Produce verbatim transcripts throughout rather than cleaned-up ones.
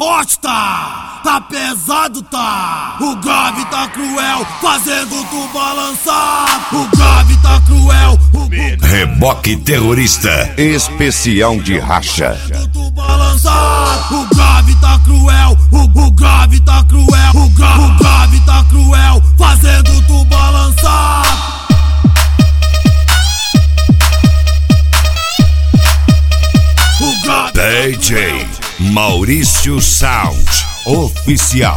forte tá, tá pesado tá. O grave tá cruel, fazendo tu balançar. O grave tá cruel, o, o Reboque terrorista, especial de racha. tu balançar. O grave tá cruel, o, o grave tá cruel, o, gra, o grave tá cruel, fazendo tu balançar. D J Maurício Sound Oficial.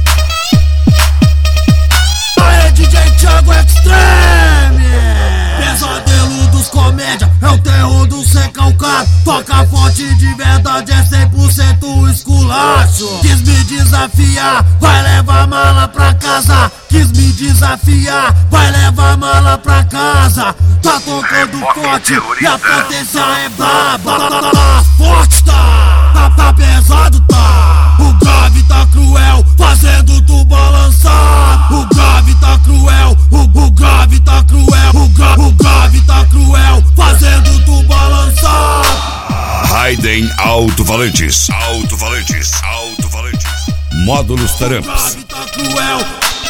Aê, D J Thiago Extreme, pesadelo dos comédia, é o terror do sem calcado. Toca forte de verdade, é cem por cento esculacho. Quis me desafiar, vai levar mala pra casa. Quis me desafiar, vai levar mala pra casa. Tá tocando forte e a potência é braba. Forte tá, tá, tá pesado tá. O grave tá cruel, fazendo tu balançar. O grave tá cruel, o, o grave tá cruel, o, gra, o grave tá cruel, fazendo tu balançar. Raiden Alto-Falantes, Alto-Falantes, Alto-Falantes. Módulos Tarampas. O grave tá cruel.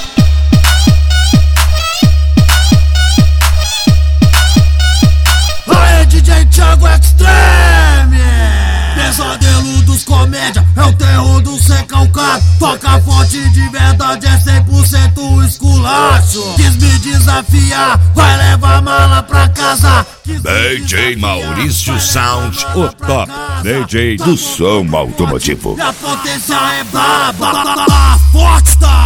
Aê, D J Thiago Extreme, pesadelo dos comédia, é o terror do sem calcado. Toca forte de verdade, é cem por cento esculacho. Quis me desafiar, vai levar mala pra casa. D J Maurício Sound, o top D J do som automotivo. E a potência é braba, forte tá.